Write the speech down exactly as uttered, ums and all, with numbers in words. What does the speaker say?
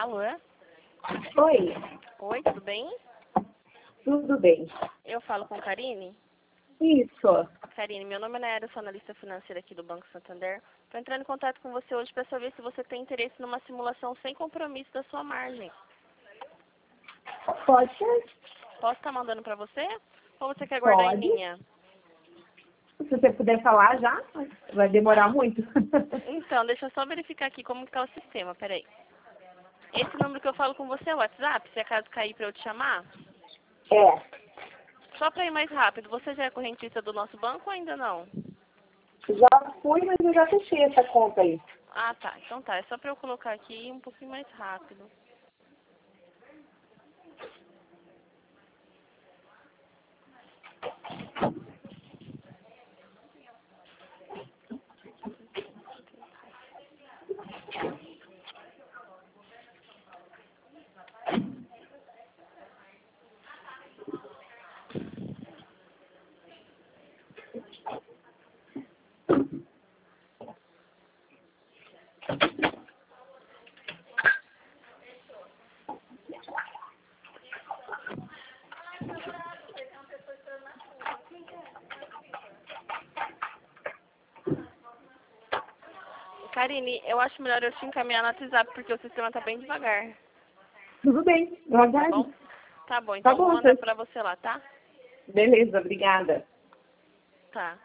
Alô? Oi, Oi, tudo bem? tudo bem? Eu falo com Karine. Isso. Karine, meu nome é Nayara, eu sou analista financeira aqui do Banco Santander. Estou entrando em contato com você hoje para saber se você tem interesse numa simulação sem compromisso da sua margem. Pode ser? Posso estar mandando para você? Ou você quer guardar Pode. em linha? Se você puder falar já, vai demorar muito. Então, deixa eu só verificar aqui como está o sistema, peraí. Esse número que eu falo com você é o WhatsApp, se acaso cair para eu te chamar? É, Só para ir mais rápido, você já é correntista do nosso banco ou ainda não? já fui, mas eu já fechei essa conta aí. Ah, tá. Então tá, é só para eu colocar aqui um pouquinho mais rápido. Karine, eu acho melhor eu te encaminhar no WhatsApp porque o sistema tá bem devagar. Tudo bem, eu Tá aguardo. bom? Tá bom, então Tá vou bom, mandar então. pra você lá, tá? Beleza, obrigada. Tá.